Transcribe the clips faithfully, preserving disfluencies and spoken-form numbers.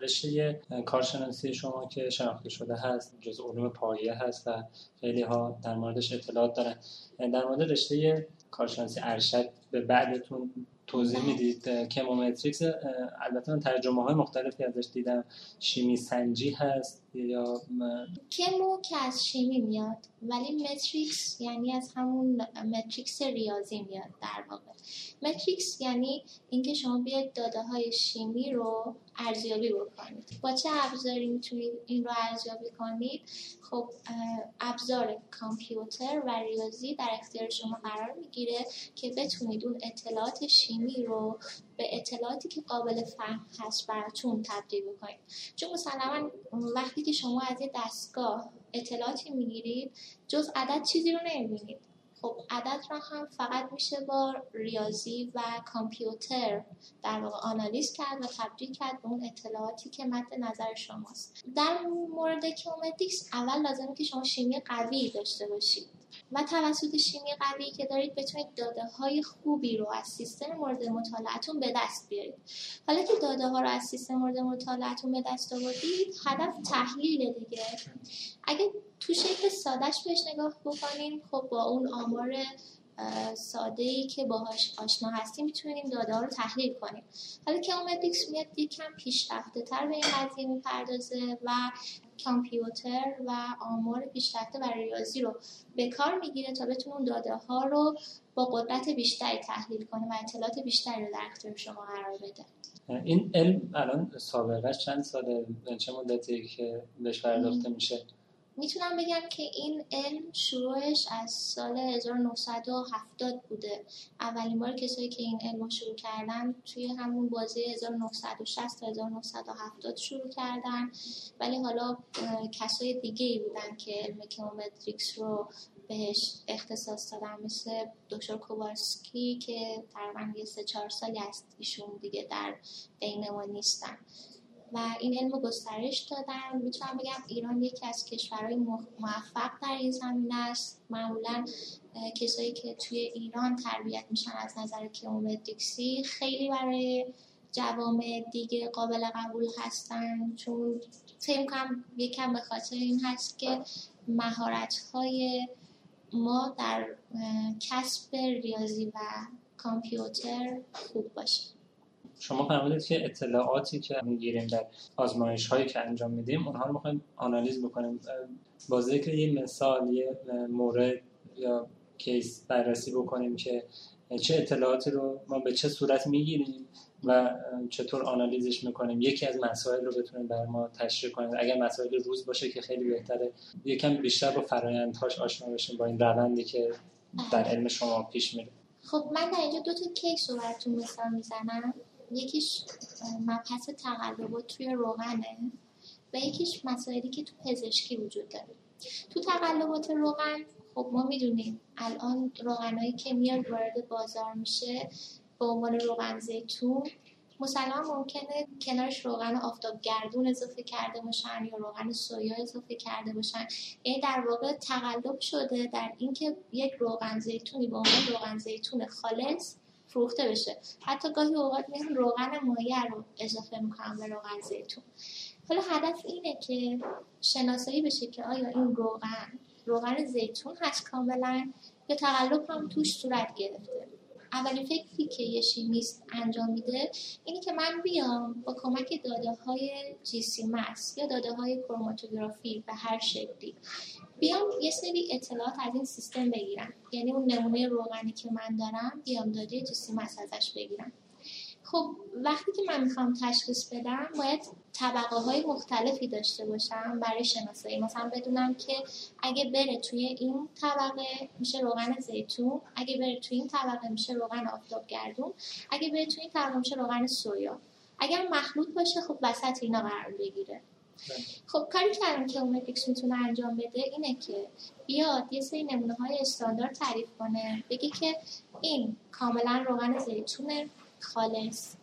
رشته کارشناسی شما که شناخته شده هست، جزء علوم پایه هست و خیلی ها در موردش اطلاعات دارن. در مورد رشته کارشناسی ارشد به بعدتون توضیح میدید؟ کمومتریکس البته من ترجمه های مختلفی ازش دیدم، شیمی سنجی هست یا م... کمو که از شیمی میاد، ولی متریکس یعنی از همون متریکس ریاضی میاد. در واقع متریکس یعنی اینکه شما بیاید داده های شیمی رو ارزیابی بکنید. با چه ابزاری میتونید این رو ارزیابی کنید؟ خب ابزار کامپیوتر و ریاضی در اختیار شما قرار میگیره که بتونید اون اطلاعات شیمی رو به اطلاعاتی که قابل فهم هست براتون تبدیل بکنید. چون مثلا وقتی که شما از یه دستگاه اطلاعاتی میگیرید، جز عدد چیزی رو نمیبینید. خب عدد را هم فقط میشه با ریاضی و کامپیوتر در واقع آنالیز کرد و تبدیل کرد به اون اطلاعاتی که مد نظر شماست. در مورد کیومتریکس اول لازمه که شما شیمی قوی داشته باشید و توسط شیمی قوی که دارید بتونید داده های خوبی رو از سیستم مورد مطالعتون به دست بیارید. حالا که داده ها رو از سیستم مورد مطالعتون به دست آوردید، هدف تحلیل دیگه. اگه تو شکل سادهش بهش نگاه بکنیم، خب با اون آمار ساده‌ای که باهاش آشنا هستیم میتونیم داده ها رو تحلیل کنیم. حالا کیومتریکس میاد یکم پیشرفته‌تر به این قضیه میپردازه و کامپیوتر و آمار پیشرفته و ریاضی رو به کار میگیره تا بتونه اون داده ها رو با قدرت بیشتری تحلیل کنه و اطلاعات بیشتری رو در اختیار شما قرار بده. این علم الان سابقه چند ساله، چه مدتی که بهش پرداخته میشه؟ میتونم بگم که این علم شروعش از سال هزار و نهصد و هفتاد بوده. اولین بار کسایی که این علم رو شروع کردن توی همون بازه هزار و نهصد و شصت تا هزار و نهصد و هفتاد شروع کردن، ولی حالا کسای دیگه ای بودن که علم کیومتریکس رو بهش اختصاص دادن، مثل دکتر کوبارسکی که تقریبا یه سه چهار سالی است ایشون دیگه در بین ما نیستن و این علم رو گسترش دادن. میتونم بگم ایران یکی از کشورهای موفق در این زمینه است. معمولا کسایی که توی ایران تربیت میشن از نظر کیومتریکسی خیلی برای جوامع دیگه قابل قبول هستن، چون فکر می‌کنم یکم به خاطر این هست که مهارت‌های ما در کسب ریاضی و کامپیوتر خوب باشه. شما فرمودید که اطلاعاتی که میگیریم در آزمایش هایی که انجام میدیم اونها رو میخوایم آنالیز بکنیم. با ذکر یه مثال، یه مورد یا کیس بررسی بکنیم که چه اطلاعاتی رو ما به چه صورت میگیریم و چطور آنالیزش میکنیم. یکی از مسائل رو بتونیم بر ما تشریح کنیم. اگر مسائل روز باشه که خیلی بهتره یکم بیشتر با فرآیندهاش آشنا بشیم، با این روندی که در علم شما پیش میره. خب من در اینجا دو تا کیس رو براتون مثال میزنم. یکیش مبحث تقلبات توی روغنه و یکیش مسائلی که تو پزشکی وجود داره. تو تقلبات روغن خب ما میدونیم الان روغنایی که میاد وارد بازار میشه به عنوان روغن زیتون، مثلا ممکنه کنارش روغن آفتابگردون اضافه کرده باشن یا روغن سویا اضافه کرده باشن. یعنی در واقع تقلب شده در اینکه یک روغن زیتونی به عنوان روغن زیتون خالص فروخته بشه. حتی گاهی اوقات میان روغن مایع رو اضافه میکنن به روغن زیتون. حالا هدف اینه که شناسایی بشه که آیا این روغن روغن زیتون هست کاملا یا تقلب هم توش صورت گرفته. اولین فکری که یه شیمیست انجام میده اینه که من بیام با کمک داده های جی سی مس یا داده های کروماتوگرافی به هر شکلی بیام یه سری اطلاعات از این سیستم بگیرم. یعنی اون نمونه روغنی که من دارم بیام داده جی سی مس ازش بگیرم. خب وقتی که من میخوام تشخیص بدم باید طبقه های مختلفی داشته باشم برای شناسایی. مثلا بدونم که اگه بره توی این طبقه میشه روغن زیتون، اگه بره توی این طبقه میشه روغن آفتابگردون، اگه بره توی این طبقه میشه روغن سویا. اگر مخلوط باشه خب وسط اینا قرار بگیره. خب کاری که الان کیومتریکس میتونه انجام بده اینه که بیاد یه سری نمونه های استاندارد تعریف کنه، بگه که این کاملا روغن زیتون خالص،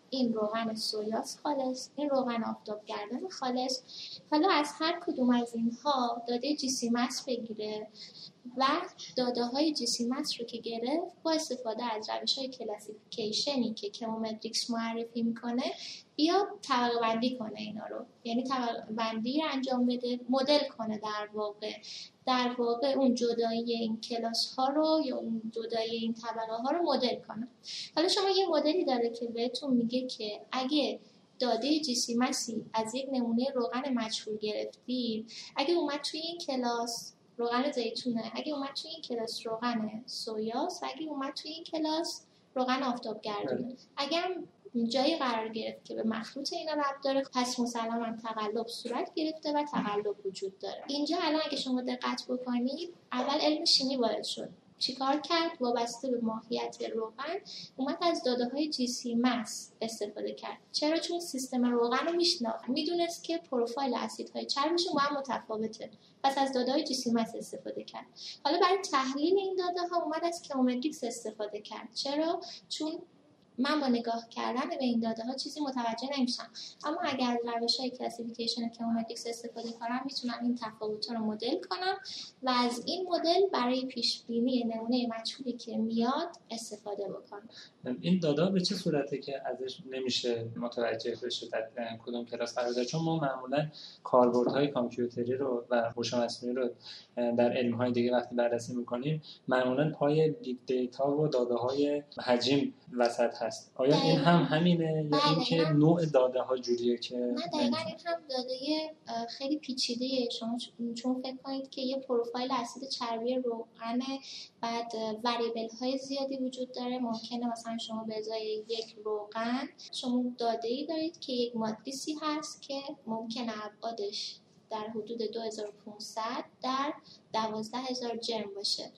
این روغن سویاس خالص، این روغن آفتابگردان خالص. حالا از هر کدوم از اینها داده جی سی مس بگیره و داده های جی سی مس رو که گرفت با استفاده از روش های کلاسیفیکیشنی که کمومتریکس معرفی میکنه بیاد طبقه بندی کنه اینا رو، یعنی طبقه بندی رو انجام بده، مدل کنه در واقع در واقع اون جدایی این کلاس ها رو یا اون جدایی این طبقه ها رو مدل کنه. حالا شما یه مدلی داره که بهتون میگه که اگه داده جی سی مسی از یک نمونه روغن مجهول گرفتید، اگه اومد توی این کلاس روغن زیتونه، اگه اومد توی این کلاس روغن سویاست و اگه اومد توی این کلاس روغن آفتابگردونه، اگر جایی قرار گرفت که به مخلوط اینا ربط داره، پس مسلماً تقلب صورت گرفته و تقلب وجود داره. اینجا الان اگه شما دقت بکنید، اول علم شیمی وارد شد. چیکار کرد؟ وابسته به ماهیت روغن اومد از داده های جی سی مس استفاده کرد. چرا؟ چون سیستم روغن رو میشناخت، میدونست که پروفایل اسیدهای چربشون با هم متفاوته، پس از داده های جی سی مس استفاده کرد. حالا برای تحلیل این داده ها اومد از کمومتریکس استفاده کرد. چرا؟ چون من با نگاه کردن به این داده ها چیزی متوجه نمیشم، اما اگر از روش های کلاسیفیکیشن کمومتریکس استفاده کنم میتونم این تفاوت‌ها رو مدل کنم و از این مدل برای پیش بینی نمونه مجهولی که میاد استفاده بکنم. این داده به چه صورته که ازش نمیشه متوجه بشه در کدوم کلاس قرار داره؟ چون ما معمولا کاربردهای کامپیوتری رو و هوش مصنوعی رو در علم‌های دیگه وقتی بررسی می‌کنیم معمولا پای بیگ دیتا و داده‌های حجم وسط هست. آیا این هم همینه یا اینکه نوع داده‌ها جوریه که نه؟ دقیقاً این هم داده خیلی پیچیده‌ایه. شما چون فکر کنید که یه پروفایل اسید چربی روغن، بعد وریبل‌های زیادی وجود داره، ممکنه مثلا شما به ازای یک روغن شما داده‌ای دارید که یک ماتریسی هست که ممکنه ابعادش در حدود دو هزار و پانصد در دوازده هزار جرم باشه.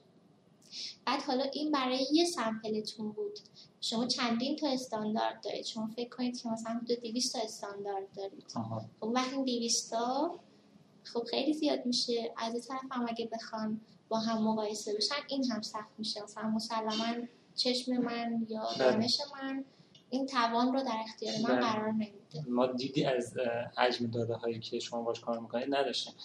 بعد حالا این برای یه سمپلتون بود، شما چندین تا استاندارد دارید. شما فکر کنید که مثلا حدود دویست تا استاندارد دارید. خب وقتی این دویست تا خب خیلی زیاد میشه. از این طرف هم اگه بخوان با هم مقایسه بشن این هم سخت میشه. مثلا مسلماً چشم من یا دانش من این توان رو در اختیار من قرار نمیده. ما دیدی از حجم داده هایی که شما باش کار میکنید نداشتیم.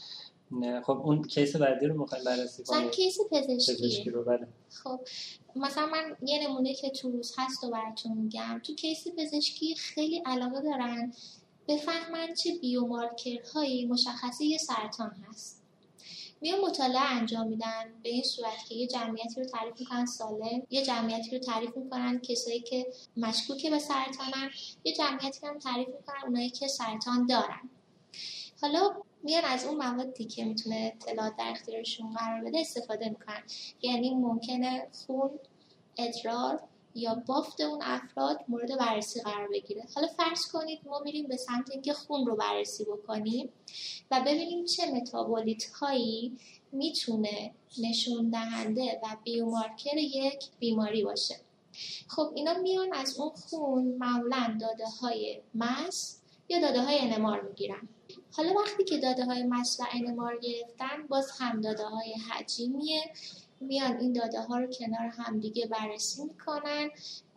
خب اون کیس بعدی رو میخوایم بررسی کنیم. مثلا کیس پزشکی. پزشکی رو بله. خب مثلا من یه نمونه که تو روز هست و براتون میگم. تو کیس پزشکی خیلی علاقه دارن بفهمن چه بیومارکرهایی مشخصه یه سرطان هست. میان مطالعه انجام میدن به این صورت که یه جمعیتی رو تعریف میکنن سالم، یه جمعیتی رو تعریف میکنن کسایی که مشکوک به سرطانن، یه جمعیتی هم تعریف میکنن اونایی که سرطان دارن. حالا میان از اون موادی که میتونه اطلاعات در اختیارشون قرار بده استفاده میکنن. یعنی ممکنه خون، ادرار یا بافت اون افراد مورد بررسی قرار بگیره. حالا فرض کنید ما میریم به سمت اینکه خون رو بررسی بکنیم و ببینیم چه متابولیت هایی میتونه نشون دهنده و بیومارکر یک بیماری باشه. خب اینا میان از اون خون معمولاً داده های مس یا داده های ان ام آر میگیرن. حالا وقتی که داده های مس و ان ام آر گرفتن، باز هم داده های حجمیه، میان این داده ها رو کنار هم دیگه بررسی میکنن،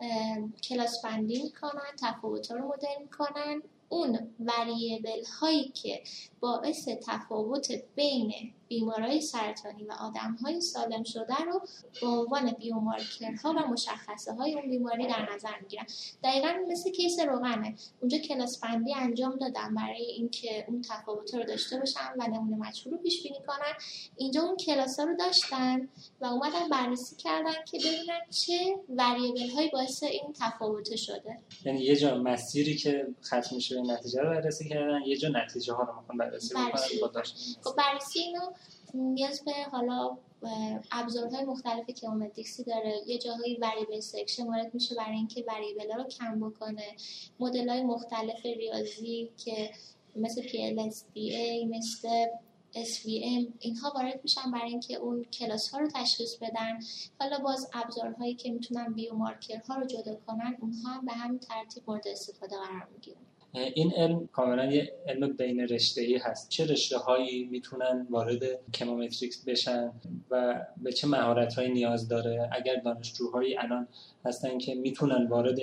کلاس بندی میکنن، تفاوت ها رو مدل میکنن. اون وریبل هایی که باعث تفاوت بین بیمارای سرطانی و آدم های سالم شده رو به عنوان بیومارکرها و مشخصه های اون بیماری در نظر میگیرن. دقیقاً مثل کیس روغنه. اونجا کلاس بندی انجام دادن برای اینکه اون تفاوت رو داشته باشن و نمونه مجهول رو پیش بینی کنن. اینجا اون کلاس ها رو داشتن و اومدن بررسی کردن که ببینن چه وریبل هایی باعث این تفاوت شده. یعنی یه جا مسیری که ختم میشه به نتیجه رو بررسی کردن، یه جا نتیجه ها رو میخوان بررسی بکنن با داشتن. خب بررسی اینو نیاز به حالا ابزارهای مختلف کمومتریکسی داره. یه جاهایی وریبل سلکشن وارد میشه برای اینکه وریبل رو کم بکنه. مدل‌های مختلف ریاضی که مثل پی ال اس دی ای، مثل اس وی ام، اینها وارد میشن برای اینکه اون کلاس ها رو تشخیص بدن. حالا باز ابزارهایی که میتونن بیومارکرها رو جدا کنن، اونها هم به همین ترتیب مورد استفاده قرار میگیرن. این علم کاملا یه علم بین رشته‌ای هست. چه رشته‌هایی میتونن وارد کمومتریکس بشن و به چه مهارت‌هایی نیاز داره؟ اگر دانشجوهایی الان هستن که میتونن وارد این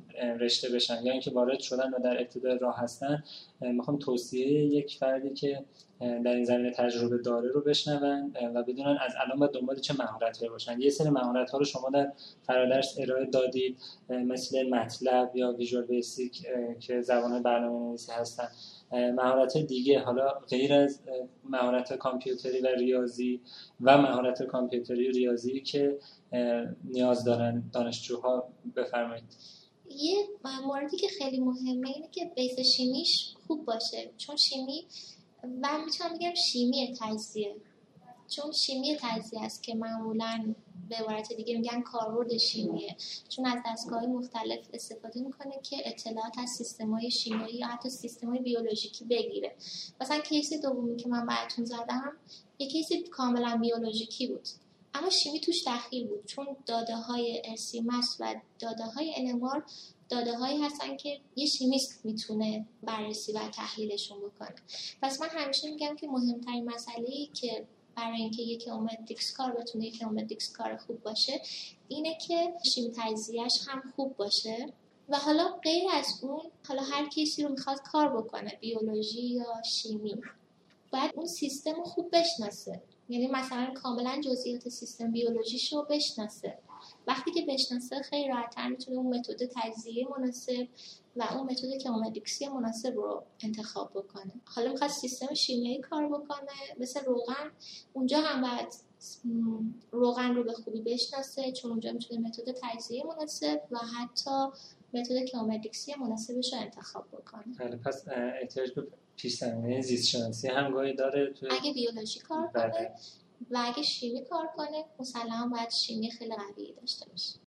رشته بشن یا اینکه وارد شدن و در ابتدای راه هستن، میخوام توصیه یک فردی که در این زمینه تجربه داره رو بشنون و بدونن از الان باید دنبال چه مهارت‌هایی باشن. یه سری مهارت‌ها رو شما در فرادرس ارائه دادید، مثل مطلب یا ویژوال بیسیک که زبان برنامه‌نویسی هستن. مهارت دیگه حالا غیر از مهارت کامپیوتری و ریاضی و مهارت کامپیوتری و ریاضی که نیاز دارن دانشجوها، بفرمایید. یه موردی که خیلی مهمه اینه که بیس شیمیش خوب باشه، چون شیمی و میتونم بگم شیمی تجزیه، چون شیمی تجزیه است که معمولاً به عبارت دیگه میگن کاربرد شیمیه، چون از دستگاه‌های مختلف استفاده میکنه که اطلاعات از سیستم‌های شیمیایی یا حتی سیستم‌های بیولوژیکی بگیره. مثلا کیس دومی که من براتون زدم یه کیس کاملا بیولوژیکی بود، اما شیمی توش دخیل بود، چون داده‌های ارسیمس و داده‌های انمار داده‌هایی هستن که یه شیمیست میتونه بررسی و تحلیلشون بکنه. پس من همیشه میگم که مهمترین مسئله‌ای که برای اینکه یک اومدیکس کار بتونه یک اومدیکس کار خوب باشه اینه که شیمی تجزیه‌اش هم خوب باشه. و حالا غیر از اون، حالا هر کسی رو میخواد کار بکنه، بیولوژی یا شیمی، باید اون سیستم رو خوب بشناسه. یعنی مثلا کاملا جزئیات سیستم بیولوژیش رو بشناسه. وقتی که بشناسه خیلی راحت‌تر میتونه اون متد تجزیه مناسب و اون متد که اومدیکسی مناسب رو انتخاب بکنه. حالا میخواد سیستم شیمیایی کار بکنه مثل روغن، اونجا هم باید روغن رو به خوبی بشناسه، چون اونجا میتونه متد تجزیه مناسب و حتی متد که اومدیکسی مناسبش رو انتخاب بکنه. بله، پس احتیاج به پیش‌زمینه زیست شناسی هم گاهی داره توی اگه بیولوژی کار کنه و اگه شیمی کار کنه مسلما باید شیمی خیلی قوی داشته باشه.